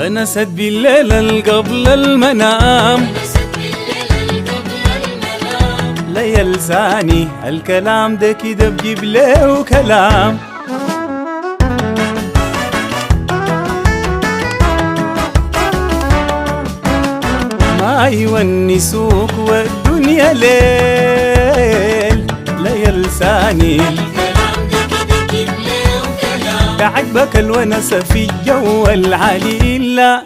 ونست بالليل قبل المنام لا يلزاني الكلام ده كده بجيب له كلام ما يونسوك والدنيا ليل لا يلزاني عجبك الونس في الجو العليل لا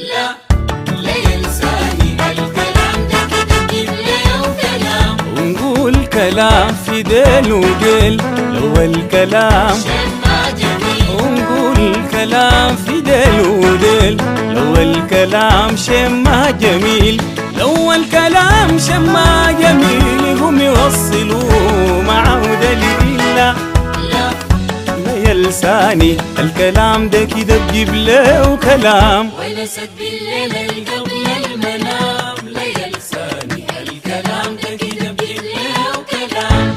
ينساني الكلام ده كده جيب له كلام ونقول كلام في ديل وديل لو الكلام شما جميل ونقول كلام في ديل وديل لو الكلام شما جميل لو الكلام شما جميل يقوم يوصلوا معه دليل لا يلساني الكلام ده كده بجيب له كلام ونست بالليل قبل المنام لا يلساني الكلام ده كده بجيب له كلام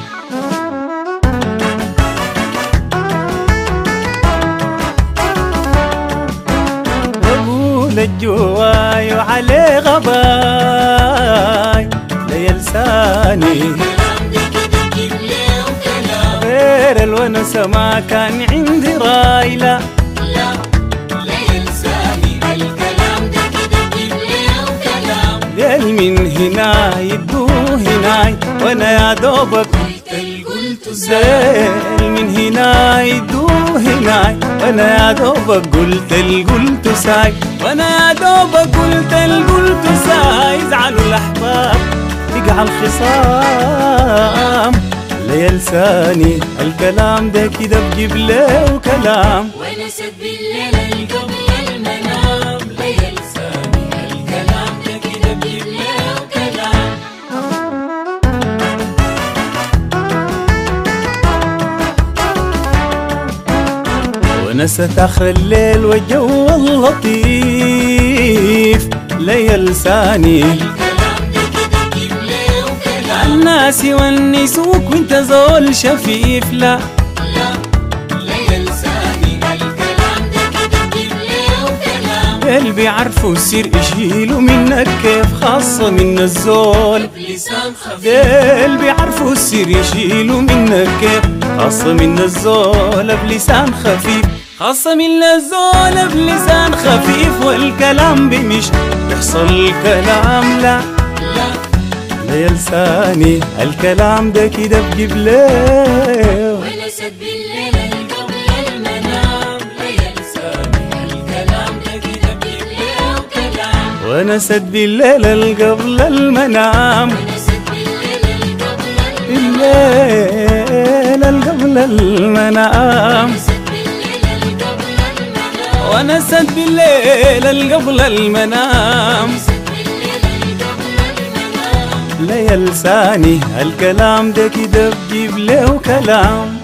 بقول الجواي وعليه غباي لا يلساني غير الونس ما كان عندي راي لا ينساني الكلام ده كده جيب له كلام ديل من هنا يدو هناي وانا يا دوبك قلت زين من هنا يدو هناي وانا يا دوبك قلت ساي وانا يا دوبك قلت ساي يزعلوا الاحباب يقع الخصام لا يلساني الكلام ده كده بجيب له كلام ونست بالليل قبل المنام لا يلساني الكلام ده كده بجيب له كلام ونست اخر الليل والجو اللطيف لا يلساني الناس يونسوك وانت زول شفيف لا ينساني الكلام ده كده جيب له كلام قلبي عارفه السر يشيله منك كيف خاصة من الزول لسان خفيف قلبي عارفه السر يشيله منك كيف خاصة من الزول بلسان خفيف خاصة من الزول بلسان خفيف والكلام بمش بيحصل كلام لا يلساني الكلام ده كده بجيب له ونست بالليل قبل المنام لا ينساني الكلام ده كده بجيب له كلام ونست بالليل قبل المنام ونست بالليل قبل الليل قبل المنام ونست بالليل قبل المنام لا يلساني الكلام ده كده بجيب له كلام